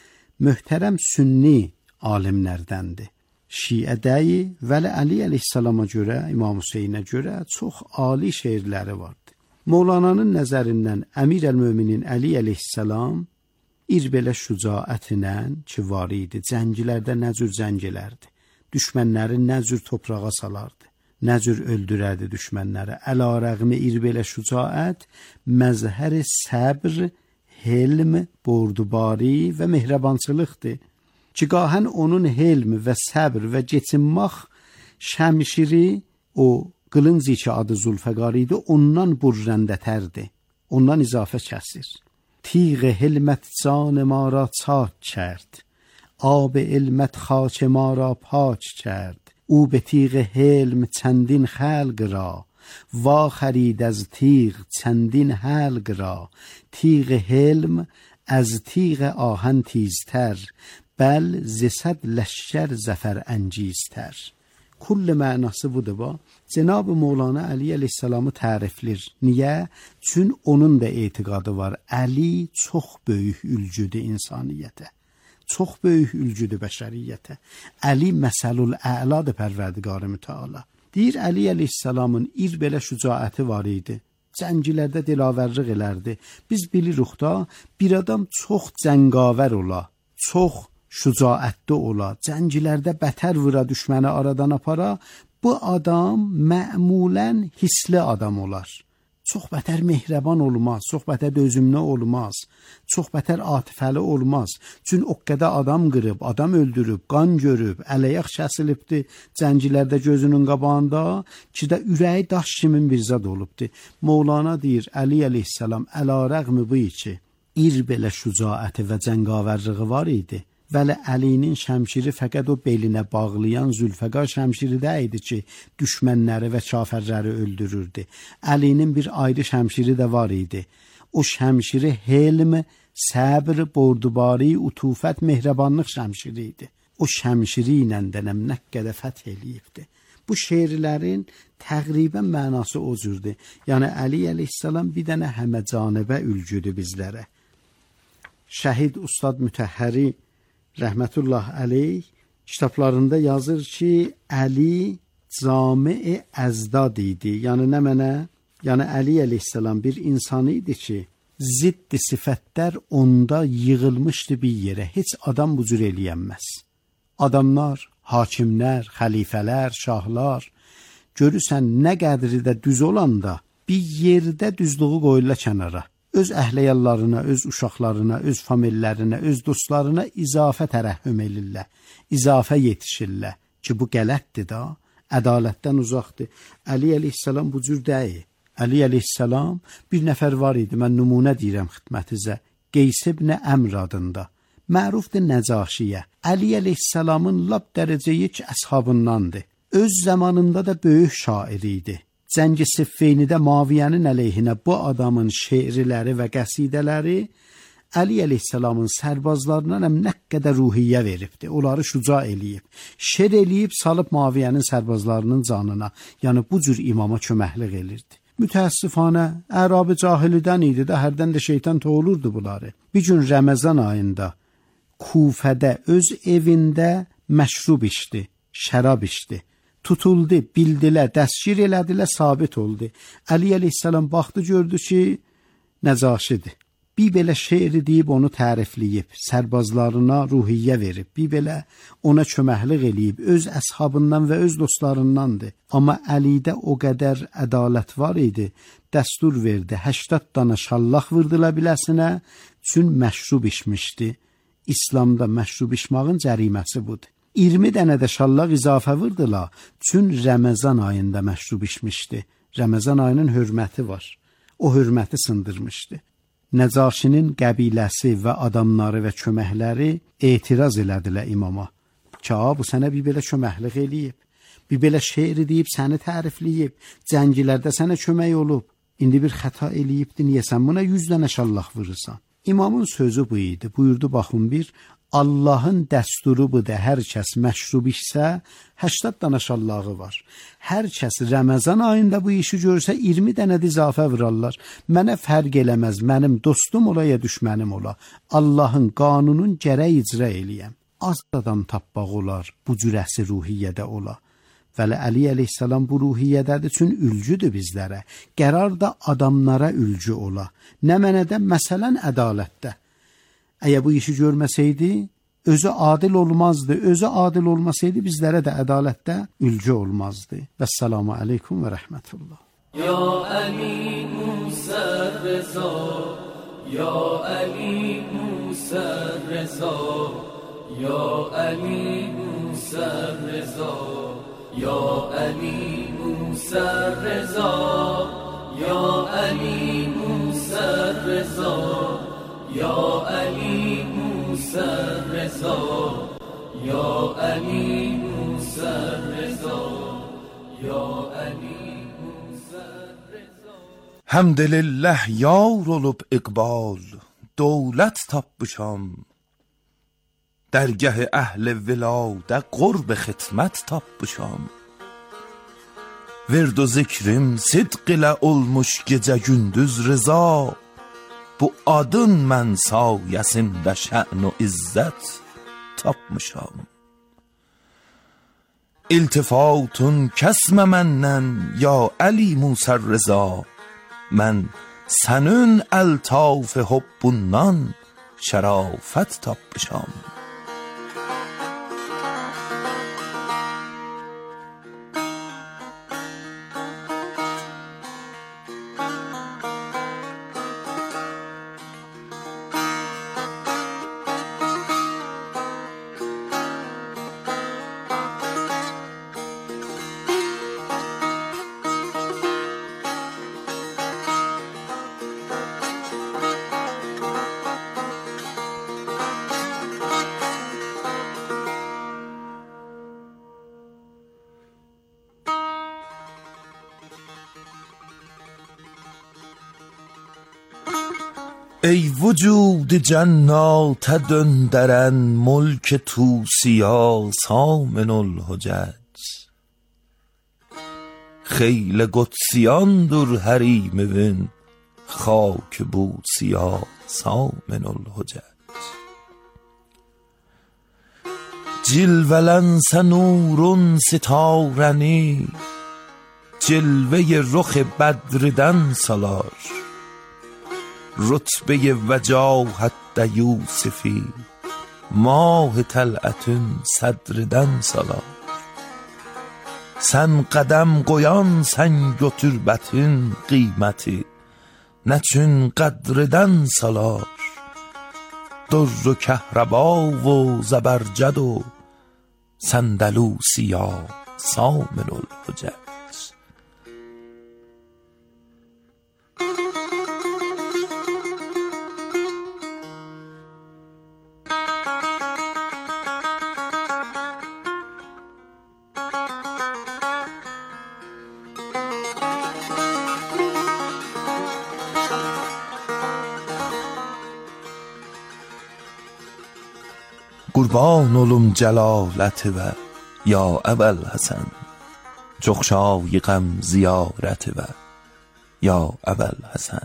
möhtərəm sünni alimlərdəndir. Şiə dəyi vəli Əli əleyhissalama görə, İmam Hüseynə görə çox ali şeirləri vardı. Mevlananın nəzərindən Əmir əl-Möminin Əli əleyhissalam irbelə şücaətlə ki var idi, cəngilərdə nə cür cəng elərdi, düşmənləri nə cür toprağa salardı, nə cür öldürərdi düşmənləri. Əlarəğmi irbelə şücaət, məzhər səbr, helm, bordubari və mehribançılıqdır. Ki gahən onun helm və səbr və geçinmaq şəmişiri, o qılınc ki adı Zülfəqar idi, ondan burrəndətərdi, ondan izafə kəsir. Tiğ helmət can ma ra çak کرد, آب علمت خاک ما را پاک کرد. او به تیغ حلم چندین خلق را، وا خرید از تیغ چندین حلق را. تیغ حلم از تیغ آهن تیزتر، بل ز صد لشکر زفر انگیزتر. Kull mənası budur ba. Cenab-ı Mevlana Əli əleyhissalamı təriflir. Niyə? Çünki onun da etiqadı var. Əli çox böyük ülgüdür insaniyyətə. çox böyük ülgüdür bəşəriyyətə. Əli məsəlul əladır Pərverdigar Mütəala. Deyir Əli əleyhissalamın ir belə şücaəti var idi. Cəngilərdə dilavərlik elərdi. Biz bilirik da bir adam çox cəngavər ola, çox şücaətli ola, cəngilərdə bətər vura düşməni aradan apara, bu adam məmulən hisli adam olar. Çox bətər mehrəban olmaz, çox bətər dözümlü olmaz, çox bətər atifəli olmaz. Çünki o qədər adam qırıb, adam öldürüb, qan görüb, ələyaq kəsilibdi cəngilərdə gözünün qabağında ki də ürəyi daş kimin bir zad olubdu. Mövlana deyir, Əli əleyhissalam əlarəğmi bu ki, ir belə şücaəti və cəngavərliği var idi. Vəli Əlinin şəmşiri fəqət o belinə bağlayan Zülfəqar şəmşiri də idi ki, düşmənləri və kafirləri öldürürdü. Əlinin bir ayrı şəmşiri də var idi. O şəmşiri helm, səbr, bordubari, utufət, mehrəbanlıq şəmşiri idi. O şəmşiri ilə dənəm nə qədər fəth eləyibdi. Bu şeirlərin təqribən mənası o cürdür. Yəni Əli əleyhissalam bir dənə həməcanibə ülgüdür bizlərə. Şəhid Ustad Mütəhhəri rəhmətullah əleyh kitablarında yazır ki, Əli cami-i əzdad idi. Yəni nə mənə? Yəni Əli əleyhissalam bir insan idi ki, ziddi sifətlər onda yığılmışdı bir yerə. Heç adam bu cür eləyənməz. Adamlar, hakimlər, xəlifələr, şahlar görürsən nə qədri də düz olanda bir yerdə düzlüğü qoyurlar kənara. Öz əhləyallarına, öz uşaqlarına, öz famillərinə, öz dostlarına izafə tərəhhüm elirlər, izafə yetişirlər ki, bu qələtdir da, ədalətdən uzaqdır. Əli əleyhissalam bu cür deyil. Əli əleyhissalam bir nəfər var idi, mən nümunə deyirəm xidmətinizə, Qeys ibn Əmr adında, mərufdur Nəcaşiyə. Əli əleyhissalamın lap dərəcəyi ki, əshabındandır. Öz zamanında da böyük şair idi. Cəng-i Siffeynidə Maviyənin əleyhinə bu adamın şeirləri və qəsidələri Əli əleyhissalamın sərbazlarına nə qədər ruhiyyə veribdi, onları şüca eləyib, şer eləyib salıb Maviyənin sərbazlarının canına, yəni bu cür imama köməklik elirdi. Mütəəssifanə, Ərab-ı cahilidən idi də, hərdən də şeytan toğulurdu bunları. Bir gün Ramazan ayında Kufədə öz evində məşrub içdi, şərab içdi. Tutuldu, bildilər, dəstgir elədilər, sabit oldu. Əli əleyhissalam baxdı, gördü ki, Nəcaşidir. Bir belə şeiri deyib onu tərifləyib, sərbazlarına ruhiyyə verib, bir belə ona köməklik eləyib, öz əshabından və öz dostlarındandır. Amma Əlidə o qədər ədalət var idi, dəstur verdi, 80 dana şallaq vırdıla biləsinə, çün məşrub içmişdi. İslamda məşrub içmağın cəriməsi budur. 20 dənə də şallaq izafə vırdılar, çün Ramazan ayında məşrub içmişdi. Ramazan ayının hörməti var, o hörməti sındırmışdı. Nəcaşinin qəbiləsi və adamları və köməkləri etiraz elədilər imama. Ki, bu sənə bir belə köməklik eləyib, bir belə şeiri deyib, səni tərifləyib, cəngilərdə sənə kömək olub. İndi bir xəta eləyibdi, niyə sən buna 100 dənə şallaq vurursan? İmamın sözü bu idi, buyurdu baxın bir, Allahın dəsturu budur, hər kəs məşrub içsə, 80 dana şallağı var. Hər kəs Ramazan ayında bu işi görsə, 20 dənə də izafə vurarlar. Mənə fərq eləməz, mənim dostum ola ya düşmənim ola. Allahın qanunun gərək icra eləyəm. Az adam tapmaq olar, bu cürəsi ruhiyyədə ola. Vəli Əli əleyhissalam bu ruhiyyədədir, üçün ülgüdür bizlərə. Qərar da adamlara ülgü ola. Nə mənədə? Məsələn, ədalətdə. Əgər bu işi görməsəydi, özü adil olmazdı. Özü adil olmasaydı, bizlərə də ədalətdə ülgü olmazdı. Vəssalamu aleykum və rəhmətullah. Ya Əli Musa Rəza, Ya Əli Musa Rəza, Ya Əli Musa Rəza, Ya Əli Musa Rəza, Ya Əli Musa Rəza, Ya Əli Musa Rəza, Ya Əli Musa Rəza, Ya Əli Musa Rəza. Həmdülillah yar olub iqbal, dövlət tapmışam. Dərgah-ı əhl-i viladə qurb xidmət tapmışam. Vird و zikrim sidq ilə olmuş gecə gündüz rıza. Bu adın mən sayəsində şən و izzət tapmışam. İltifatun kesme menden ya Ali Musa Reza, من سنün الطاف حبundan şerafet tapmışam. ای وجود جنات dönderen ملک توسیا سامن الحجج، خیل قدسیان در حریم وین خاک بوسیا سامن الحجج. جلولن سنورون ستارنی، جلوه رخ بدردن سالار، رتبه وجاهت یوسفی، ماه طلعتün صدردن سالار. Sen qədəm qoyan sən götür bətin qiyməti, nəçün qədrdən salar. در و کهربا و زبرجد و سندلوسیا سامن الحجج. قربان olum celaleti ve ya Ebel Hasan, çok şayiqəm ziyareti ve ya Ebel Hasan.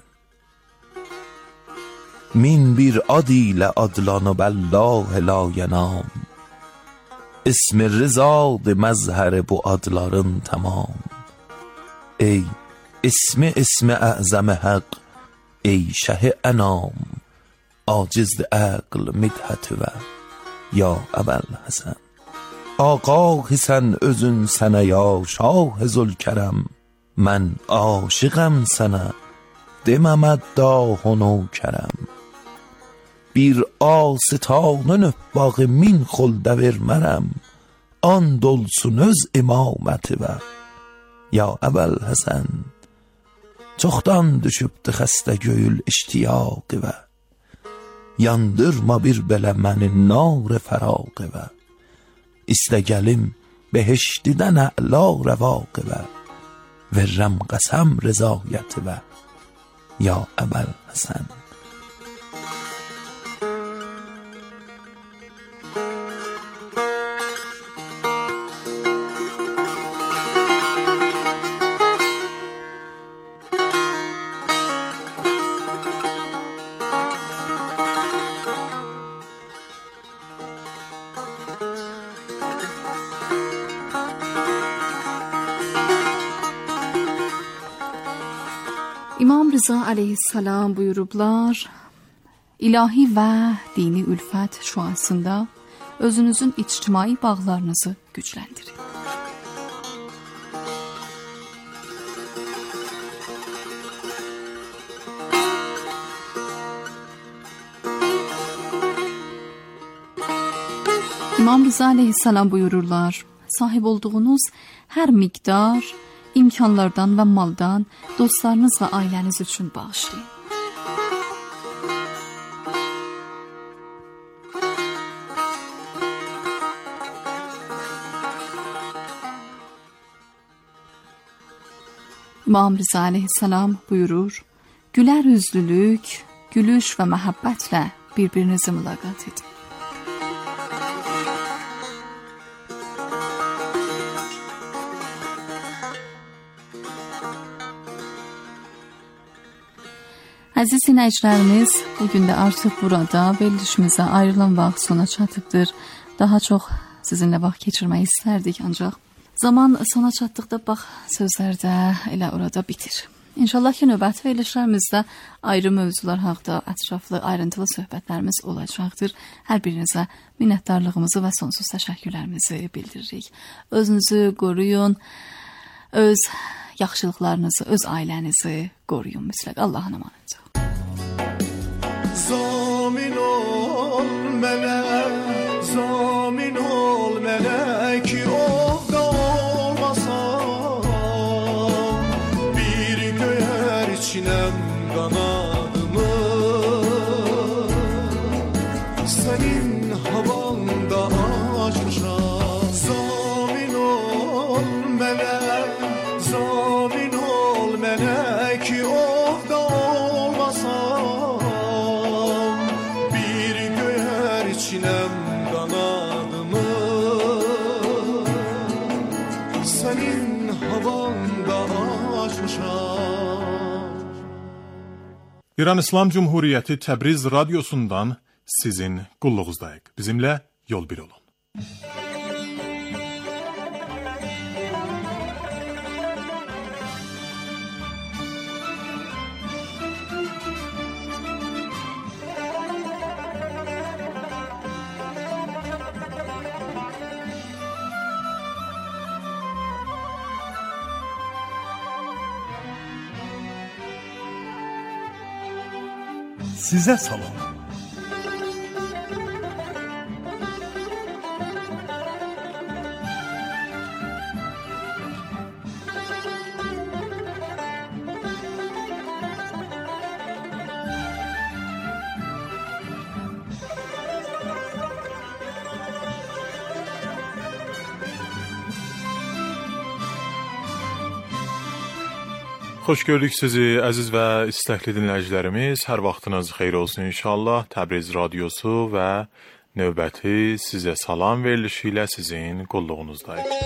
Min bir ad ile adlanıb Allah la yenam, ismi rızad mezher bu adların tamam. Ey ismi اعظم haq, ey şeh enam, acizd aql midhet ve یا ابوالحسن. آقای sen özün sənə ya şah zülkerem، من aşıqəm sənə deməməd daha nökərəm. Bir asıtanın öpbağı min xoldə vermərəm، and olsun öz imaməti və ya ابوالحسن. çoxdan düşübdü xəstə göyül iştiyaqı və yandırma bir belə məni nar fəraqı və istə gəlim behiştidən əla rəvaqı və verrəm qəsəm rızayəti və ya ابوالحسن. İmam Rıza aleyhisselam buyurublar, ilahi və dini ülfət şüasında özünüzün ictimai bağlarınızı gücləndirin. İmam Rıza aleyhisselam buyururlar, sahib olduğunuz hər miqdar imkanlardan və maldan dostlarınız və ailəniz üçün bağışlayın. İmam Rıza aleyhisselam buyurur, gülər üzlülük, gülüş və məhəbbətlə bir-birinizi mülaqat edin. Əziz dinləyicilərimiz, bugün də artıq burada verilişimizə ayrılan vaxt sona çatıbdır. Daha çox sizinlə vaxt keçirmək istərdik, ancaq zaman sona çatdıqda bax sözlərdə elə orada bitir. İnşallah ki, növbəti verilişlərimizdə ayrı mövzular haqqında ətraflı, ayrıntılı söhbətlərimiz olacaqdır. Hər birinizə minnətdarlığımızı və sonsuz təşəkkürlərimizi bildiririk. Özünüzü qoruyun, öz yaxşılıqlarınızı, öz ailənizi qoruyun mütləq. Allah'a emanet olun. Zamin ol melek, zamin ol melek, ovda olmasam bir göyerçinem kanadımı, senin havanda açmışam. Zamin ol melek, zamin ol melek, ovda olmasam çinem kanadımı, senin havanda açmışam. İran İslam Cumhuriyeti Təbriz radyosundan sizin qulluğuzdayıq. Bizimlə yol bir olun. Sizə salam. Xoş gördük sizi, əziz və istəkli dinləyicilərimiz. Hər vaxtınız xeyir olsun inşallah. Təbriz radiosu və növbəti sizə salam verilişi ilə sizin qulluğunuzdayıq.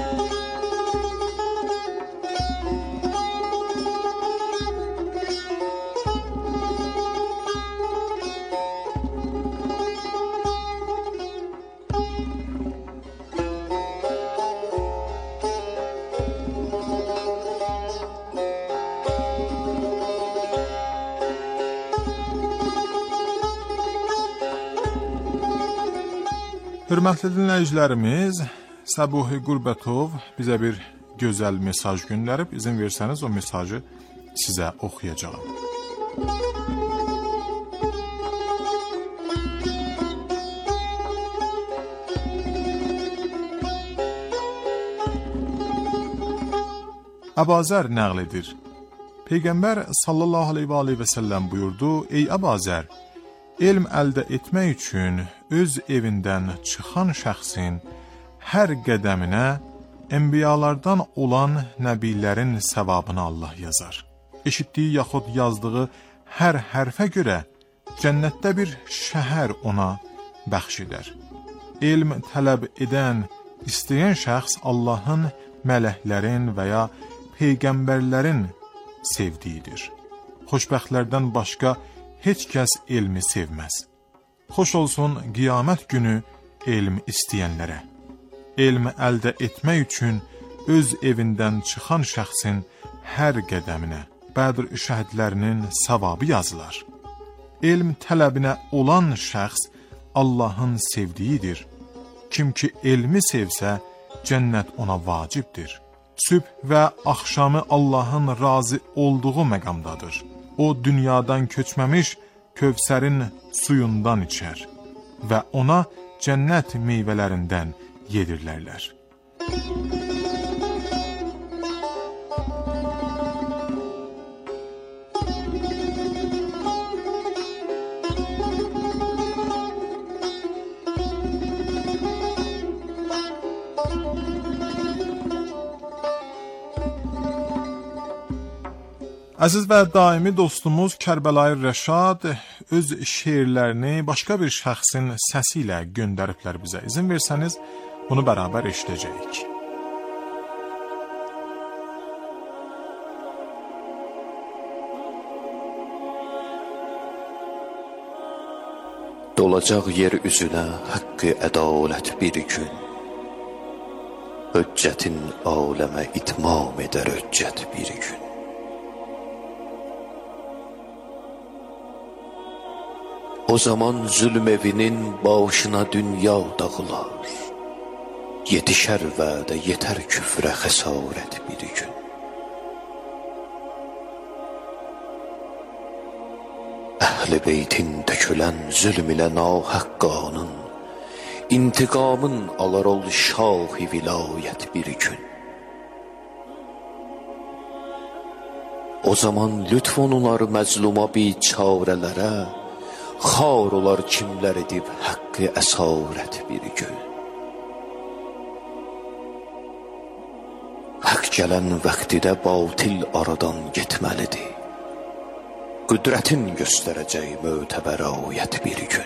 Hörmətli dinləyicilərimiz, Səbuhi Qurbətov bizə bir gözəl mesaj göndərib. İzin versəniz o mesajı sizə oxuyacağım. Əbazər nəql edir. Peyğəmbər sallallahu aleyhi və səlləm buyurdu: Ey Əbazər, elm əldə etmək üçün öz evindən çıxan şəxsin hər qədəminə enbiyalardan olan nəbilərin savabını Allah yazar. Eşitdiyi yaxud yazdığı hər hərfə görə cənnətdə bir şəhər ona bəxş edər. Elm tələb edən, istəyən şəxs Allahın, mələklərin və ya peyğəmbərlərin sevdiyidir. Xoşbəxtlərdən başqa heç kəs elmi sevməz. Xoş olsun qiyamət günü elm istəyənlərə. Elmi əldə etmək üçün öz evindən çıxan şəxsin hər qədəminə Bədr şəhidlərinin savabı yazılar. Elm tələbinə olan şəxs Allahın sevdiyidir. Kim ki elmi sevsə, cənnət ona vacibdir. Sübh və axşamı Allahın razı olduğu məqamdadır. O dünyadan köçməmiş Kövsərin suyundan içər və ona cənnət meyvələrindən yedirlərlər. Əziz və daimi dostumuz Kərbəlayı Rəşad öz şeirlərini başqa bir şəxsin səsi ilə göndəriblər bizə. İzin versəniz, bunu bərabər eşidəcəyik. Dolacaq yer üzünə haqqı ədalət bir gün. Hüccətin aləmə itmam edər hüccət bir gün. O zaman zülm evinin başına dünya dağılar. Yetişər vədə, yetər küfrə xəsarət bir gün. Əhl-i beytin tökülən zülm ilə nahəq qanun, İntiqamın alar ol şah-i vilayət bir gün. O zaman lütf onular məzluma biçarələrə, xar olar kimlər edib haqqı əsarət bir gün. Haqq gələn vaxtidə batil aradan getməlidir. Qüdrətin göstərəcək mötəbər ayət bir gün.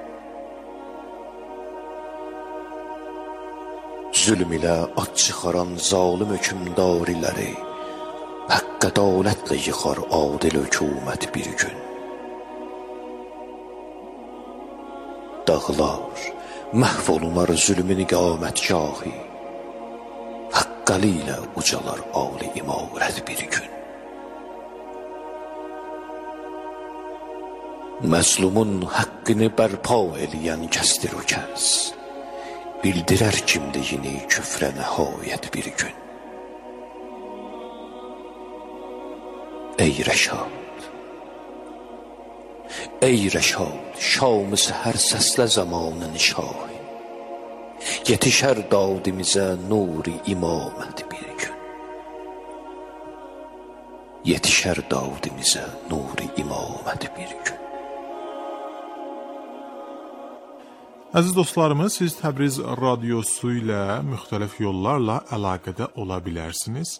Zülm ilə ad çıxaran zalim hökümdariləri haqq ədalətlə yıxar adil hökumət bir gün. Dağlar, məhv olunar zülmün iqamətgahı, haqqəli ilə ucalar ali imarət bir gün. Məzlumun haqqını bərpa eləyən kəsdir o kəs, bildirər kimliyini küfrə nəhayət bir gün. Ey Rəşad, ey Rəşad, şamız hər səslə zamanın şahı, yetişər dadimizə nuri imamət bir gün. Yetişər dadimizə nuri imamət bir gün. Əziz dostlarımız, siz Təbriz radiosu ilə müxtəlif yollarla əlaqədə ola bilərsiniz.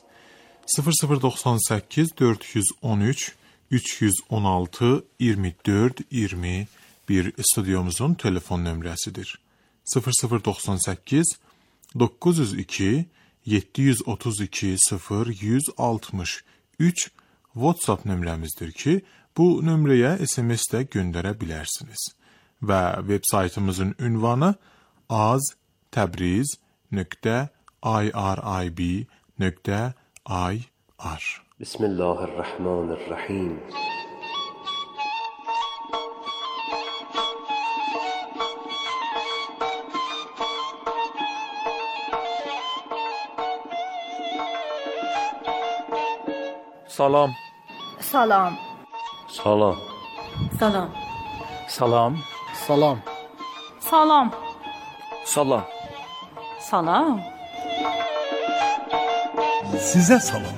0098 413 316 24 21 studiomuzun telefon nömrəsidir. 0098 902 732 0163 WhatsApp nömrəmizdir ki, bu nömrəyə SMS də göndərə bilərsiniz. Və web saytımızın ünvanı aztabriz.irib.ir. Bismillahirrahmanirrahim. Salam. Salam. Salam. Salam. Salam. Salam. Salam. Salam. Salam. Sizə salam.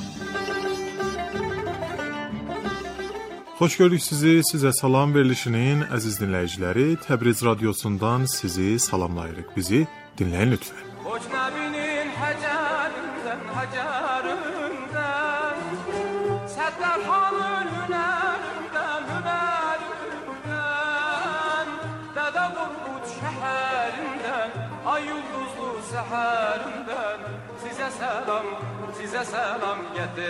Xoş gördük sizi. Sizə salam verilişinin əziz dinləyiciləri, Təbriz radiosundan sizi salamlayırıq. Bizi dinləyin lütfən. Xoş nəbinin həcərindən, həcərindən, Səttarxanın hünərindən, hünərindən, Dədə Qorqud şəhərindən, ay ulduzlu səhərindən, sizə səlam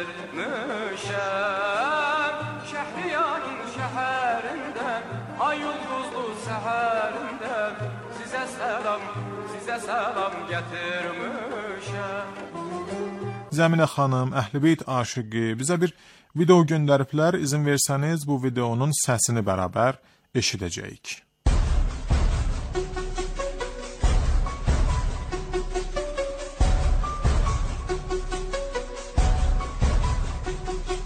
gətirmişəm. Şəhriyarın şəhərindən, ay ulduzlu səhərindən, sizə səlam gətirmişəm. Zəminə xanım, Əhl-i-Beyt aşıqı bizə bir video göndəriblər. İzin versəniz bu videonun səsini bərabər eşidəcəyik.